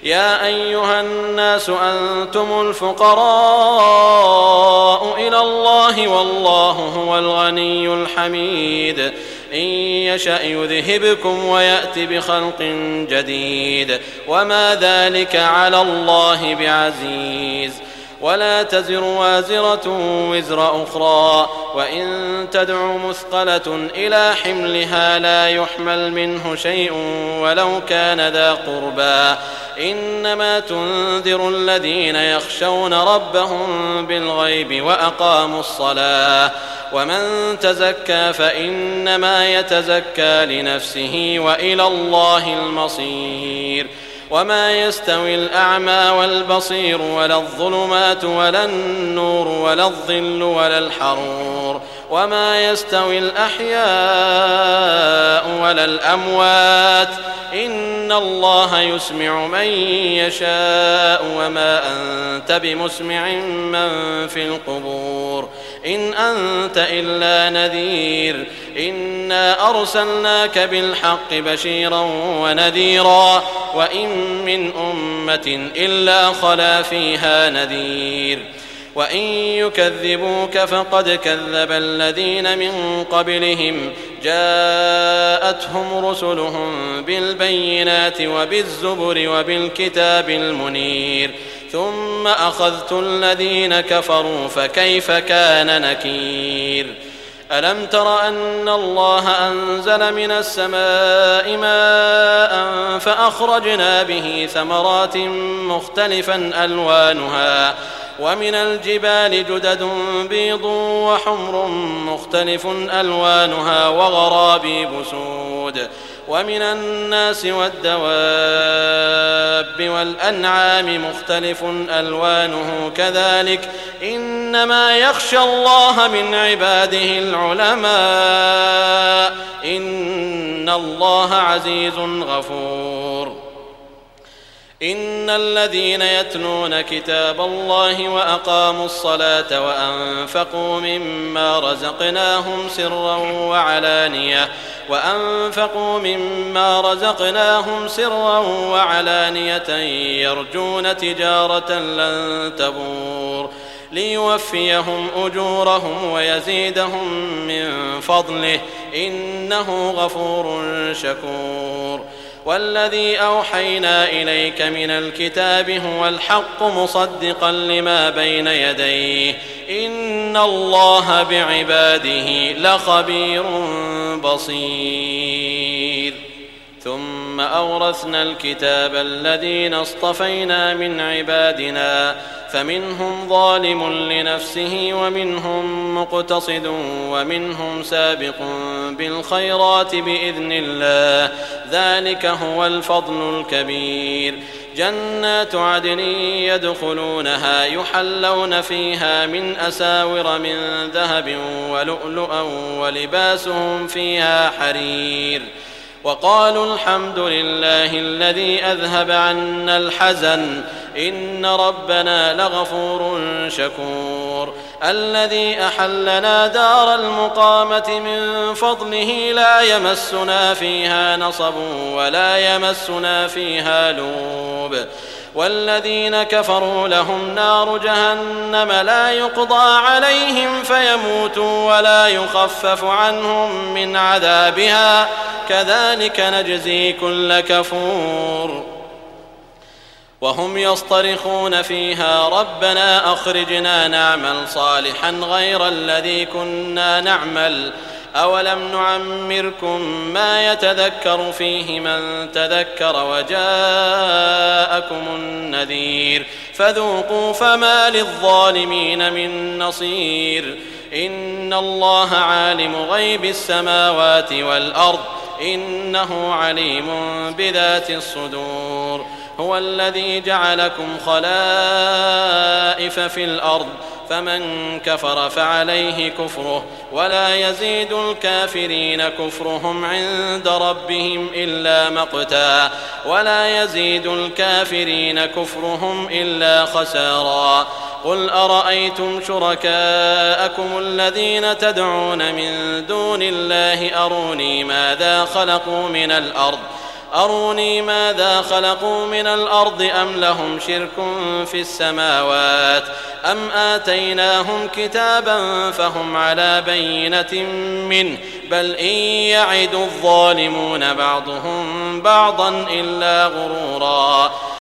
يا أيها الناس أنتم الفقراء إلى الله والله هو الغني الحميد إن يشأ يذهبكم ويأت بخلق جديد وما ذلك على الله بعزيز ولا تزر وازرة وزر أخرى وإن تدع مثقلة إلى حملها لا يحمل منه شيء ولو كان ذا قربى إنما تنذر الذين يخشون ربهم بالغيب وأقاموا الصلاة ومن تزكى فإنما يتزكى لنفسه وإلى الله المصير وما يستوي الأعمى والبصير ولا الظلمات ولا النور ولا الظل ولا الحرور وما يستوي الأحياء ولا الأموات إن الله يسمع من يشاء وما أنت بمسمع من في القبور إن أنت إلا نذير إنا أرسلناك بالحق بشيرا ونذيرا وإن من أمة إلا خلا فيها نذير وإن يكذبوك فقد كذب الذين من قبلهم جاءتهم رسلهم بالبينات وبالزبر وبالكتاب المنير ثم أخذت الذين كفروا فكيف كان نكير ألم تر أن الله أنزل من السماء ماء فأخرجنا به ثمرات مختلفا ألوانها ومن الجبال جدد بيض وحمر مختلف ألوانها وغرابيب سود ومن الناس والدواب والأنعام مختلف ألوانه كذلك إنما يخشى الله من عباده العلماء إن الله عزيز غفور إن الذين يتلون كتاب الله وأقاموا الصلاة وأنفقوا مما رزقناهم سرا وعلانية يرجون تجارة لن تبور ليوفيهم أجورهم ويزيدهم من فضله إنه غفور شكور والذي أوحينا إليك من الكتاب هو الحق مصدقا لما بين يديه إن الله بعباده لخبير بصير ثم أورثنا الكتاب الذين اصطفينا من عبادنا فمنهم ظالم لنفسه ومنهم مقتصد ومنهم سابق بالخيرات بإذن الله ذلك هو الفضل الكبير جنات عدن يدخلونها يحلون فيها من أساور من ذهب ولؤلؤا ولباسهم فيها حرير وقالوا الحمد لله الذي أذهب عنا الحزن إن ربنا لغفور شكور الذي أحلنا دار المقامة من فضله لا يمسنا فيها نصب ولا يمسنا فيها لوب والذين كفروا لهم نار جهنم لا يقضى عليهم فيموتوا ولا يخفف عنهم من عذابها كذلك نجزي كل كفور وهم يصطرخون فيها ربنا أخرجنا نعمل صالحا غير الذي كنا نعمل أولم نعمركم ما يتذكر فيه من تذكر وجاءكم النذير فذوقوا فما للظالمين من نصير إن الله عالم غيب السماوات والأرض إنه عليم بذات الصدور هو الذي جعلكم خلائف في الأرض فمن كفر فعليه كفره ولا يزيد الكافرين كفرهم عند ربهم إلا مقتا ولا يزيد الكافرين كفرهم إلا خسارا قل أرأيتم شركاءكم الذين تدعون من دون الله أروني ماذا خلقوا من الأرض أروني ماذا خلقوا من الأرض أم لهم شرك في السماوات أم آتيناهم كتابا فهم على بينة منه بل إن يعد الظالمون بعضهم بعضا إلا غرورا